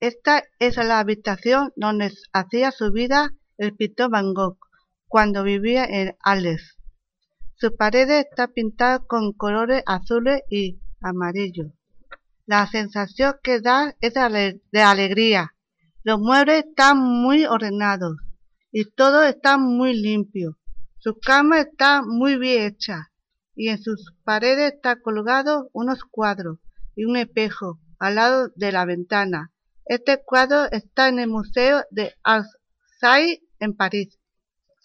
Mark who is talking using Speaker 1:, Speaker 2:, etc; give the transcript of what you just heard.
Speaker 1: Esta es la habitación donde hacía su vida el pintor Van Gogh cuando vivía en Arles. Su pared está pintada con colores azules y amarillos. La sensación que da es de alegría. Los muebles están muy ordenados y todo está muy limpio. Su cama está muy bien hecha y en sus paredes están colgados unos cuadros y un espejo al lado de la ventana. Este cuadro está en el Museo d'Orsay en París.